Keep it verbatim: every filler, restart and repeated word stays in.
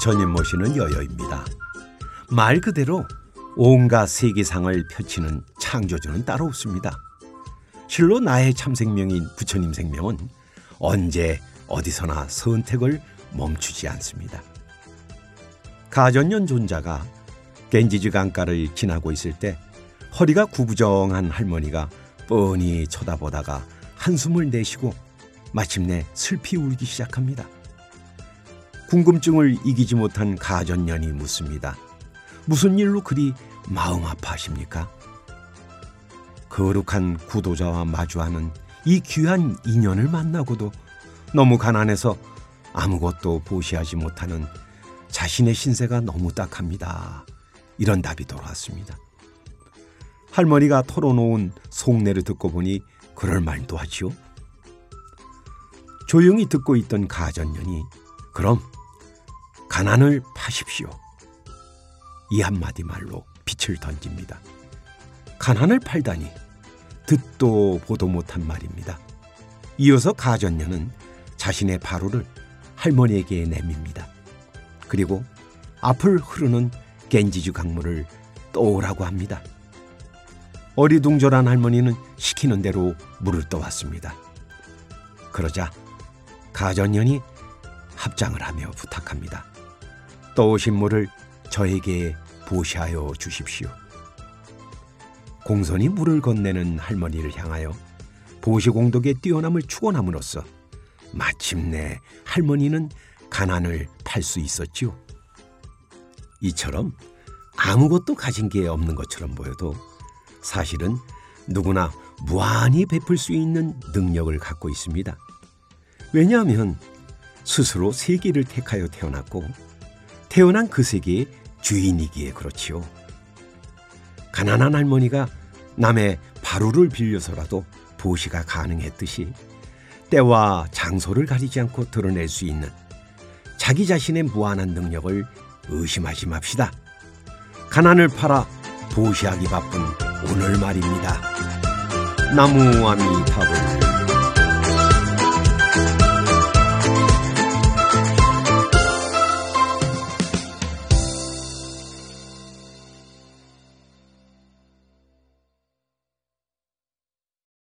부처님 모시는 여여입니다. 말 그대로 온갖 세계상을 펼치는 창조주는 따로 없습니다. 실로 나의 참 생명인 부처님 생명은 언제 어디서나 선택을 멈추지 않습니다. 가전년 존자가 겐지즈 강가를 지나고 있을 때 허리가 구부정한 할머니가 뻔히 쳐다보다가 한숨을 내쉬고 마침내 슬피 울기 시작합니다. 궁금증을 이기지 못한 가전년이 묻습니다. 무슨 일로 그리 마음 아파하십니까? 거룩한 구도자와 마주하는 이 귀한 인연을 만나고도 너무 가난해서 아무것도 보시하지 못하는 자신의 신세가 너무 딱합니다. 이런 답이 돌아왔습니다. 할머니가 털어놓은 속내를 듣고 보니 그럴 말도 하지요. 조용히 듣고 있던 가전년이 그럼 가난을 파십시오. 이 한마디 말로 빛을 던집니다. 가난을 팔다니 듣도 보도 못한 말입니다. 이어서 가전년은 자신의 바로를 할머니에게 내밉니다. 그리고 앞을 흐르는 겐지즈 강물을 떠오라고 합니다. 어리둥절한 할머니는 시키는 대로 물을 떠왔습니다. 그러자 가전년이 합장을 하며 부탁합니다. 떠오신 물을 저에게 보시하여 주십시오. 공손히 물을 건네는 할머니를 향하여 보시공덕의 뛰어남을 축원함으로써 마침내 할머니는 가난을 팔 수 있었지요. 이처럼 아무것도 가진 게 없는 것처럼 보여도 사실은 누구나 무한히 베풀 수 있는 능력을 갖고 있습니다. 왜냐하면 스스로 세계를 택하여 태어났고 태어난 그 세계의 주인이기에 그렇지요. 가난한 할머니가 남의 바루를 빌려서라도 보시가 가능했듯이 때와 장소를 가리지 않고 드러낼 수 있는 자기 자신의 무한한 능력을 의심하지 맙시다. 가난을 팔아 보시하기 바쁜 오늘 말입니다. 나무아미타불.